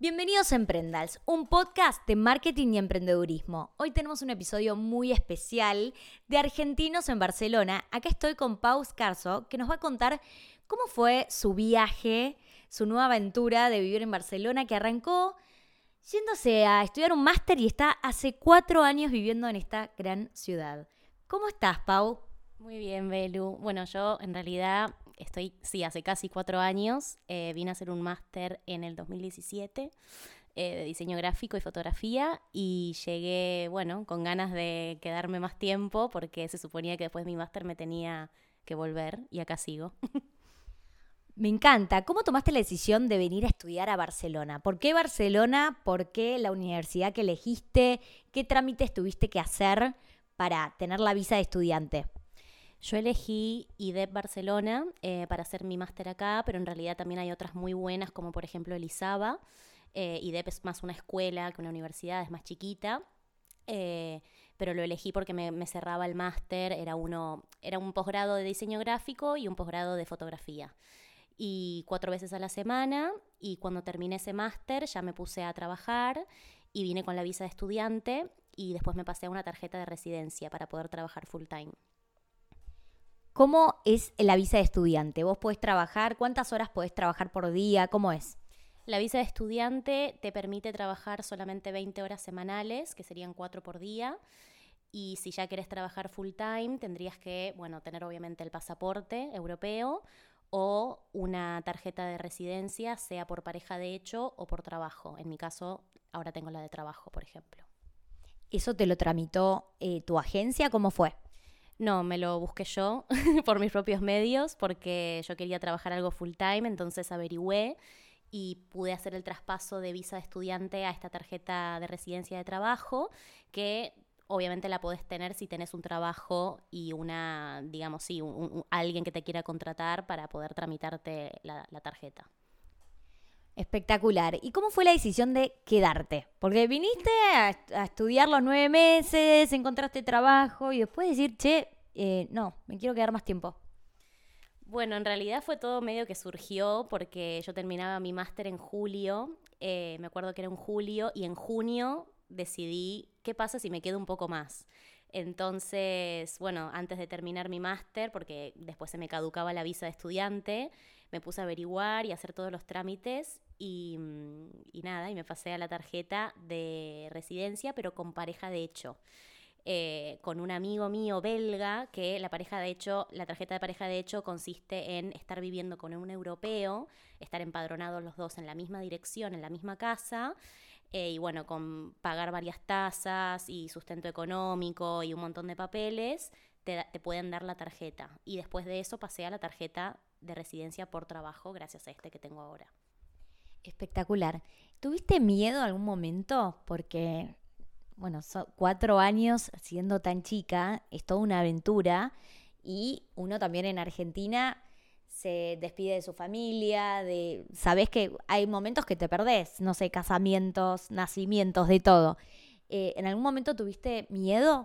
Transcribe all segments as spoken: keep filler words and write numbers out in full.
Bienvenidos a Emprendals, un podcast de marketing y emprendedurismo. Hoy tenemos un episodio muy especial de Argentinos en Barcelona. Acá estoy con Pau Scarso, que nos va a contar cómo fue su viaje, su nueva aventura de vivir en Barcelona, que arrancó yéndose a estudiar un máster y está hace cuatro años viviendo en esta gran ciudad. ¿Cómo estás, Pau? Muy bien, Belu. Bueno, yo en realidad estoy, sí, hace casi cuatro años. Eh, vine a hacer un máster en el dos mil diecisiete eh, de diseño gráfico y fotografía y llegué, bueno, con ganas de quedarme más tiempo porque se suponía que después de mi máster me tenía que volver y acá sigo. Me encanta. ¿Cómo tomaste la decisión de venir a estudiar a Barcelona? ¿Por qué Barcelona? ¿Por qué la universidad que elegiste? ¿Qué trámites tuviste que hacer para tener la visa de estudiante? Yo elegí I D E P Barcelona eh, para hacer mi máster acá, pero en realidad también hay otras muy buenas, como por ejemplo el ISABA. Eh, I D E P es más una escuela que una universidad, es más chiquita. Eh, pero lo elegí porque me, me cerraba el máster, era, uno, era un posgrado de diseño gráfico y un posgrado de fotografía. Y cuatro veces a la semana, y cuando terminé ese máster ya me puse a trabajar y vine con la visa de estudiante y después me pasé a una tarjeta de residencia para poder trabajar full time. ¿Cómo es la visa de estudiante? ¿Vos podés trabajar? ¿Cuántas horas podés trabajar por día? ¿Cómo es? La visa de estudiante te permite trabajar solamente veinte horas semanales, que serían cuatro por día. Y si ya querés trabajar full time, tendrías que, bueno, tener obviamente el pasaporte europeo o una tarjeta de residencia, sea por pareja de hecho o por trabajo. En mi caso, ahora tengo la de trabajo, por ejemplo. ¿Eso te lo tramitó eh, tu agencia? ¿Cómo fue? No, me lo busqué yo por mis propios medios porque yo quería trabajar algo full time, entonces averigüé y pude hacer el traspaso de visa de estudiante a esta tarjeta de residencia de trabajo, que obviamente la podés tener si tenés un trabajo y una, digamos, sí, un, un, alguien que te quiera contratar para poder tramitarte la, la tarjeta. Espectacular. ¿Y cómo fue la decisión de quedarte? Porque viniste a, a estudiar los nueve meses, encontraste trabajo y después decir, che, eh, no, me quiero quedar más tiempo. Bueno, en realidad fue todo medio que surgió porque yo terminaba mi máster en julio, eh, me acuerdo que era en julio, y en junio decidí qué pasa si me quedo un poco más. Entonces, bueno, antes de terminar mi máster, porque después se me caducaba la visa de estudiante, me puse a averiguar y a hacer todos los trámites y, y nada, y me pasé a la tarjeta de residencia, pero con pareja de hecho. Eh, con un amigo mío belga, que la pareja de hecho, la tarjeta de pareja de hecho consiste en estar viviendo con un europeo, estar empadronados los dos en la misma dirección, en la misma casa, eh, y bueno, con pagar varias tasas y sustento económico y un montón de papeles, te, te pueden dar la tarjeta. Y después de eso pasé a la tarjeta de residencia por trabajo, gracias a este que tengo ahora. Espectacular. ¿Tuviste miedo en algún momento? Porque, bueno, son cuatro años siendo tan chica, es toda una aventura y uno también en Argentina se despide de su familia, de sabés que hay momentos que te perdés, no sé, casamientos, nacimientos, de todo. Eh, ¿En algún momento tuviste miedo?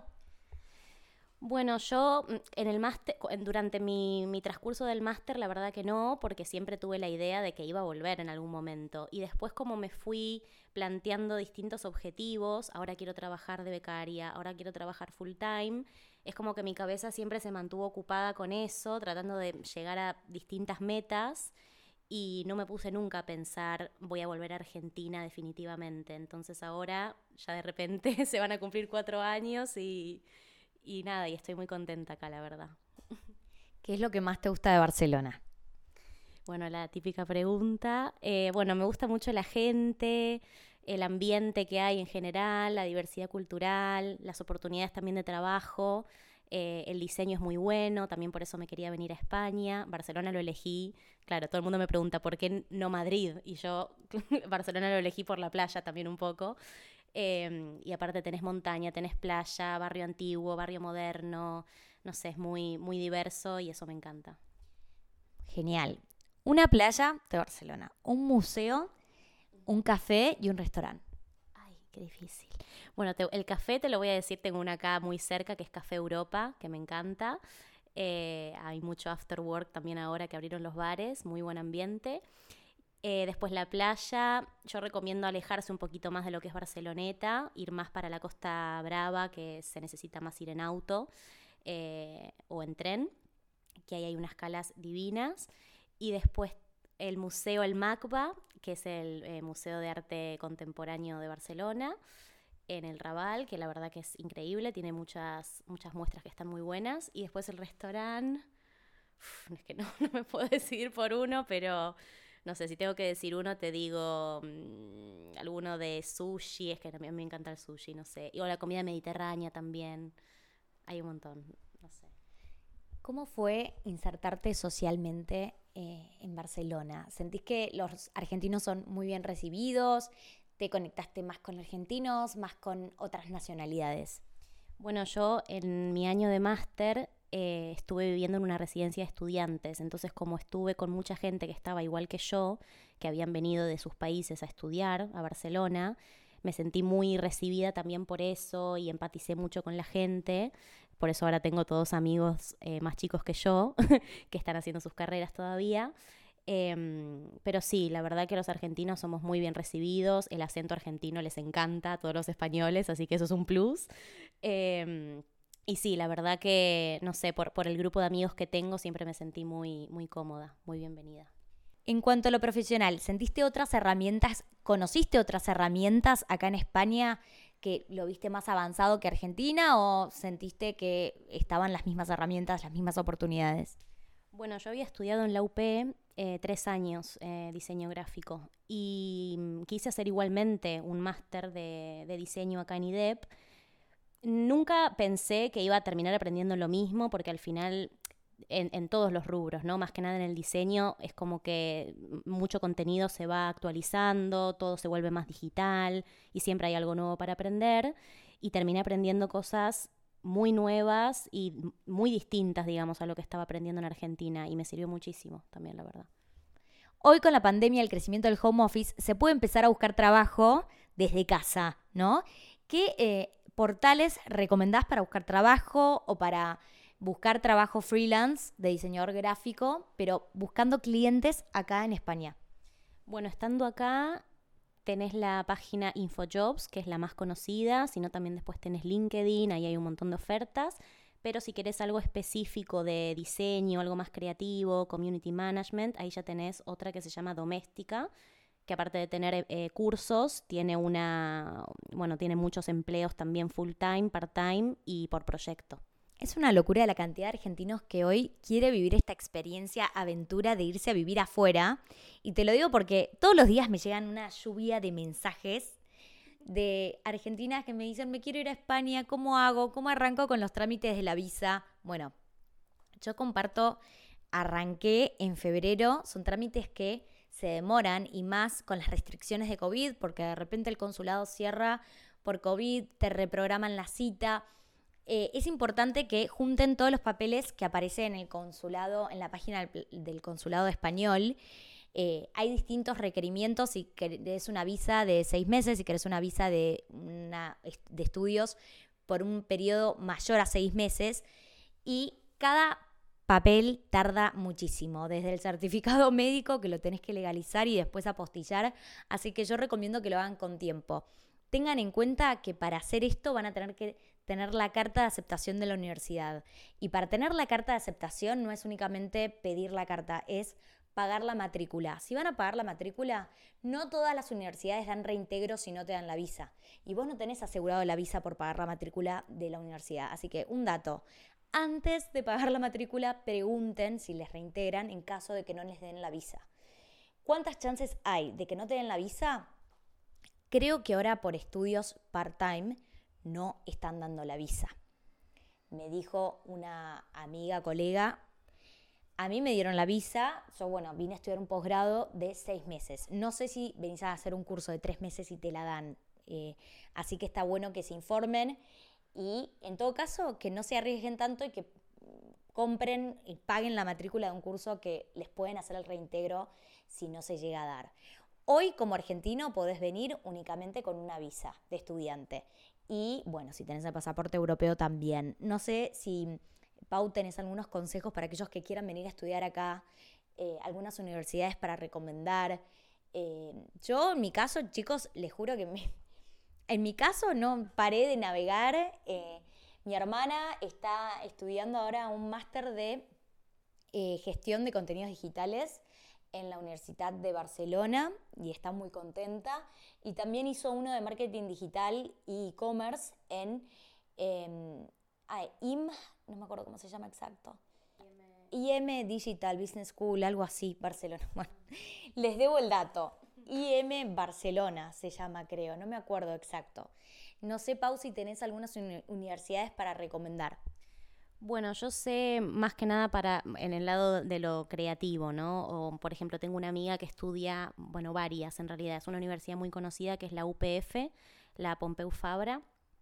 Bueno, yo en el máster, durante mi, mi transcurso del máster, la verdad que no, porque siempre tuve la idea de que iba a volver en algún momento. Y después como me fui planteando distintos objetivos, ahora quiero trabajar de becaria, ahora quiero trabajar full time, es como que mi cabeza siempre se mantuvo ocupada con eso, tratando de llegar a distintas metas y no me puse nunca a pensar voy a volver a Argentina definitivamente. Entonces ahora ya de repente se van a cumplir cuatro años y... Y nada, y estoy muy contenta acá, la verdad. ¿Qué es lo que más te gusta de Barcelona? Bueno, la típica pregunta. Eh, bueno, me gusta mucho la gente, el ambiente que hay en general, la diversidad cultural, las oportunidades también de trabajo. Eh, el diseño es muy bueno, también por eso me quería venir a España. Barcelona lo elegí. Claro, todo el mundo me pregunta, ¿por qué no Madrid? Y yo, Barcelona lo elegí por la playa también un poco. Eh, y aparte tenés montaña, tenés playa, barrio antiguo, barrio moderno, no sé, es muy, muy diverso y eso me encanta. Genial. Una playa de Barcelona, un museo, un café y un restaurante. Ay, qué difícil. Bueno, te, el café te lo voy a decir, tengo una acá muy cerca que es Café Europa, que me encanta. Eh, hay mucho after work también ahora que abrieron los bares, muy buen ambiente. Eh, después la playa, yo recomiendo alejarse un poquito más de lo que es Barceloneta, ir más para la Costa Brava, que se necesita más ir en auto eh, o en tren, que ahí hay unas calas divinas. Y después el Museo El Macba, que es el eh, Museo de Arte Contemporáneo de Barcelona, en el Raval, que la verdad que es increíble, tiene muchas, muchas muestras que están muy buenas. Y después el restaurante, uf, es que no, no me puedo decidir por uno, pero no sé, si tengo que decir uno, te digo mmm, alguno de sushi, es que también me encanta el sushi, no sé. O la comida mediterránea también, hay un montón, no sé. ¿Cómo fue insertarte socialmente eh, en Barcelona? ¿Sentís que los argentinos son muy bien recibidos? ¿Te conectaste más con argentinos, más con otras nacionalidades? Bueno, yo en mi año de máster eh, estuve viviendo en una residencia de estudiantes, entonces como estuve con mucha gente que estaba igual que yo, que habían venido de sus países a estudiar a Barcelona, me sentí muy recibida también por eso y empaticé mucho con la gente. Por eso ahora tengo todos amigos eh, más chicos que yo, que están haciendo sus carreras todavía. Eh, pero sí, la verdad que los argentinos somos muy bien recibidos, el acento argentino les encanta a todos los españoles, así que eso es un plus. Eh, y sí, la verdad que, no sé, por, por el grupo de amigos que tengo siempre me sentí muy, muy cómoda, muy bienvenida. En cuanto a lo profesional, ¿sentiste otras herramientas, conociste otras herramientas acá en España que lo viste más avanzado que Argentina o sentiste que estaban las mismas herramientas, las mismas oportunidades? Bueno, yo había estudiado en la U P eh, tres años eh, diseño gráfico y mm, quise hacer igualmente un máster de, de diseño acá en I D E P. Nunca pensé que iba a terminar aprendiendo lo mismo porque al final en, en todos los rubros, ¿no? Más que nada en el diseño es como que mucho contenido se va actualizando, todo se vuelve más digital y siempre hay algo nuevo para aprender y terminé aprendiendo cosas muy nuevas y muy distintas, digamos, a lo que estaba aprendiendo en Argentina y me sirvió muchísimo también, la verdad. Hoy con la pandemia, el crecimiento del home office, se puede empezar a buscar trabajo desde casa, ¿no? ¿Qué eh, portales recomendás para buscar trabajo o para buscar trabajo freelance de diseñador gráfico, pero buscando clientes acá en España? Bueno, estando acá tenés la página InfoJobs, que es la más conocida, sino también después tenés LinkedIn, ahí hay un montón de ofertas, pero si querés algo específico de diseño, algo más creativo, community management, ahí ya tenés otra que se llama Doméstica, que aparte de tener eh, cursos, tiene una, bueno, tiene muchos empleos también full time, part time y por proyecto. Es una locura la cantidad de argentinos que hoy quiere vivir esta experiencia, aventura de irse a vivir afuera. Y te lo digo porque todos los días me llegan una lluvia de mensajes de argentinas que me dicen, me quiero ir a España, ¿cómo hago? ¿Cómo arranco con los trámites de la visa? Bueno, yo comparto, arranqué en febrero, son trámites que se demoran y más con las restricciones de COVID, porque de repente el consulado cierra por COVID, te reprograman la cita. Eh, es importante que junten todos los papeles que aparecen en el consulado, en la página del, del consulado español. Eh, hay distintos requerimientos si querés una visa de seis meses, si querés una visa de, una, de estudios por un periodo mayor a seis meses. Y cada papel tarda muchísimo, desde el certificado médico que lo tenés que legalizar y después apostillar. Así que yo recomiendo que lo hagan con tiempo. Tengan en cuenta que para hacer esto van a tener que tener la carta de aceptación de la universidad. Y para tener la carta de aceptación no es únicamente pedir la carta, es pagar la matrícula. Si van a pagar la matrícula, no todas las universidades dan reintegro si no te dan la visa. Y vos no tenés asegurado la visa por pagar la matrícula de la universidad. Así que un dato, antes de pagar la matrícula, pregunten si les reintegran en caso de que no les den la visa. ¿Cuántas chances hay de que no te den la visa? Creo que ahora por estudios part-time no están dando la visa. Me dijo una amiga, colega, a mí me dieron la visa, yo bueno, vine a estudiar un posgrado de seis meses. No sé si venís a hacer un curso de tres meses y te la dan. Eh, así que está bueno que se informen y en todo caso que no se arriesguen tanto y que compren y paguen la matrícula de un curso que les pueden hacer el reintegro si no se llega a dar. Hoy como argentino podés venir únicamente con una visa de estudiante. Y bueno, si tenés el pasaporte europeo también. No sé si, Pau, tenés algunos consejos para aquellos que quieran venir a estudiar acá, eh, algunas universidades para recomendar. Eh, yo, en mi caso, chicos, les juro que me, en mi caso no paré de navegar. Eh, mi hermana está estudiando ahora un máster de eh, gestión de contenidos digitales en la Universidad de Barcelona y está muy contenta. Y también hizo uno de marketing digital y e-commerce en eh, ah, I M, no me acuerdo cómo se llama exacto. I M Digital Business School, algo así, Barcelona. Bueno, les debo el dato. I M Barcelona se llama, creo, no me acuerdo exacto. No sé, Pau, si tenés algunas uni- universidades para recomendar. Bueno, yo sé más que nada para en el lado de lo creativo, ¿no? O, por ejemplo, tengo una amiga que estudia, bueno, varias en realidad. Es una universidad muy conocida que es la U P F, la Pompeu Fabra.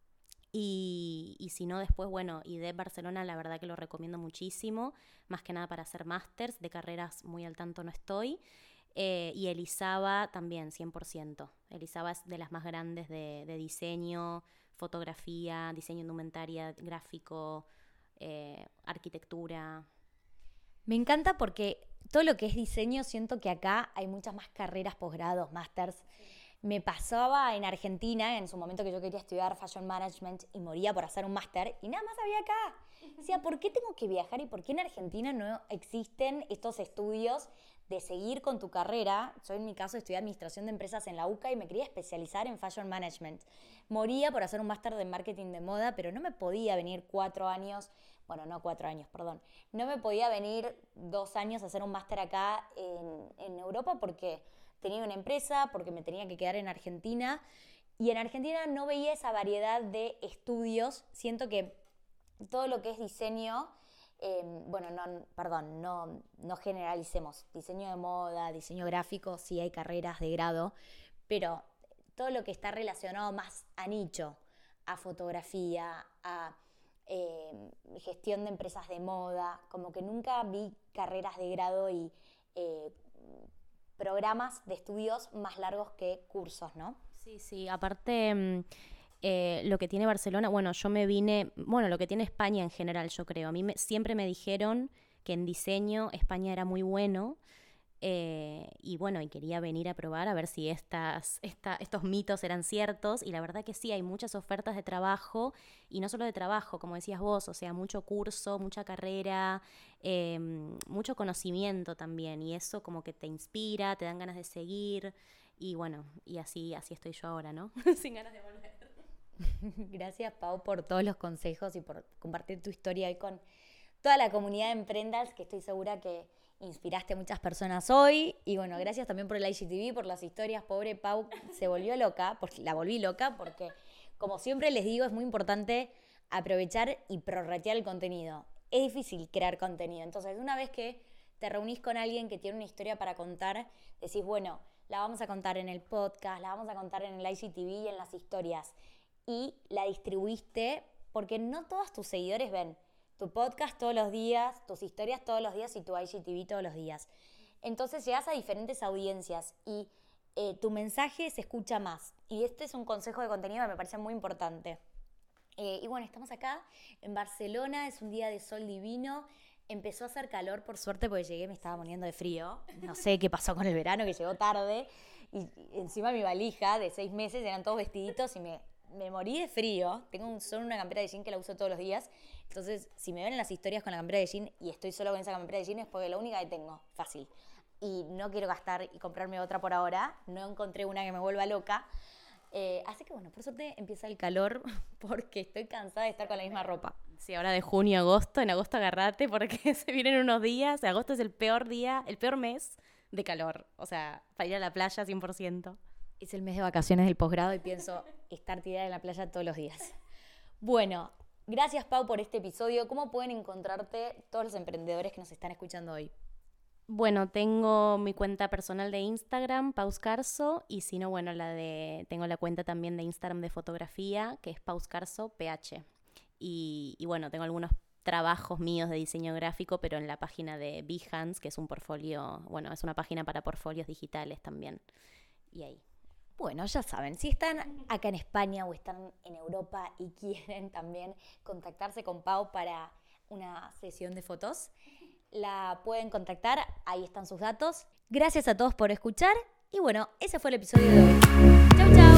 Y, y si no, después, bueno, I D E Barcelona, la verdad que lo recomiendo muchísimo, más que nada para hacer másters, de carreras muy al tanto no estoy. Eh, y Elisaba también, cien por ciento. Elisaba es de las más grandes de, de diseño, fotografía, diseño indumentaria, gráfico, eh, arquitectura. Me encanta porque todo lo que es diseño, siento que acá hay muchas más carreras, posgrados, másters. Me pasaba en Argentina, en su momento que yo quería estudiar Fashion Management y moría por hacer un máster y nada más había acá. Decía, ¿por qué tengo que viajar y por qué en Argentina no existen estos estudios de seguir con tu carrera? Yo en mi caso estudié Administración de Empresas en la U C A y me quería especializar en Fashion Management. Moría por hacer un máster de Marketing de Moda, pero no me podía venir cuatro años, bueno, no cuatro años, perdón, no me podía venir dos años a hacer un máster acá en, en Europa porque tenía una empresa, porque me tenía que quedar en Argentina. Y en Argentina no veía esa variedad de estudios. Siento que todo lo que es diseño, eh, bueno, no, perdón, no, no generalicemos. Diseño de moda, diseño gráfico, sí hay carreras de grado, pero todo lo que está relacionado más a nicho, a fotografía, a eh, gestión de empresas de moda, como que nunca vi carreras de grado y eh, programas de estudios más largos que cursos, ¿no? Sí, sí, aparte eh, lo que tiene Barcelona, bueno, yo me vine, bueno, lo que tiene España en general, yo creo. A mí me, siempre me dijeron que en diseño España era muy bueno. Eh, y bueno, y quería venir a probar a ver si estas, esta, estos mitos eran ciertos, y la verdad que sí, hay muchas ofertas de trabajo, y no solo de trabajo, como decías vos, o sea, mucho curso, mucha carrera, eh, mucho conocimiento también, y eso como que te inspira, te dan ganas de seguir, y bueno, y así, así estoy yo ahora, ¿no? Sin ganas de volver. Gracias, Pau, por todos los consejos y por compartir tu historia hoy con toda la comunidad de Emprendals, que estoy segura que inspiraste a muchas personas hoy. Y bueno, gracias también por el I G T V, por las historias. Pobre Pau se volvió loca, porque la volví loca, porque como siempre les digo, es muy importante aprovechar y prorratear el contenido. Es difícil crear contenido. Entonces, una vez que te reunís con alguien que tiene una historia para contar, decís, bueno, la vamos a contar en el podcast, la vamos a contar en el I G T V y en las historias. Y la distribuiste, porque no todos tus seguidores ven tu podcast todos los días, tus historias todos los días y tu I G T V todos los días. Entonces llegas a diferentes audiencias y eh, tu mensaje se escucha más. Y este es un consejo de contenido que me parece muy importante. Eh, y bueno, estamos acá en Barcelona, es un día de sol divino. Empezó a hacer calor, por suerte, porque llegué, me estaba muriendo de frío. No sé qué pasó con el verano, que llegó tarde. Y, y encima mi valija de seis meses eran todos vestiditos y me, me morí de frío. Tengo un, solo una campera de jean que la uso todos los días. Entonces, si me ven en las historias con la campera de jean y estoy solo con esa campera de jean es porque la única que tengo, fácil. Y no quiero gastar y comprarme otra por ahora. No encontré una que me vuelva loca. Eh, así que bueno, por suerte empieza el calor porque estoy cansada de estar con la misma ropa. Sí, ahora de junio a agosto, en agosto agarrate porque se vienen unos días, agosto es el peor día, el peor mes de calor, o sea, para ir a la playa cien por ciento. Es el mes de vacaciones del posgrado y pienso estar tirada en la playa todos los días. Bueno, gracias Pau por este episodio. ¿Cómo pueden encontrarte todos los emprendedores que nos están escuchando hoy? Bueno, tengo mi cuenta personal de Instagram, Pauscarso, y si no, bueno, la de tengo la cuenta también de Instagram de fotografía, que es Pauscarso P H. Y, y bueno, tengo algunos trabajos míos de diseño gráfico, pero en la página de Behance, que es un portfolio, bueno, es una página para portfolios digitales también. Y ahí. Bueno, ya saben, si están acá en España o están en Europa y quieren también contactarse con Pau para una sesión de fotos, la pueden contactar, ahí están sus datos. Gracias a todos por escuchar Y bueno, ese fue el episodio de hoy. Chau, chau.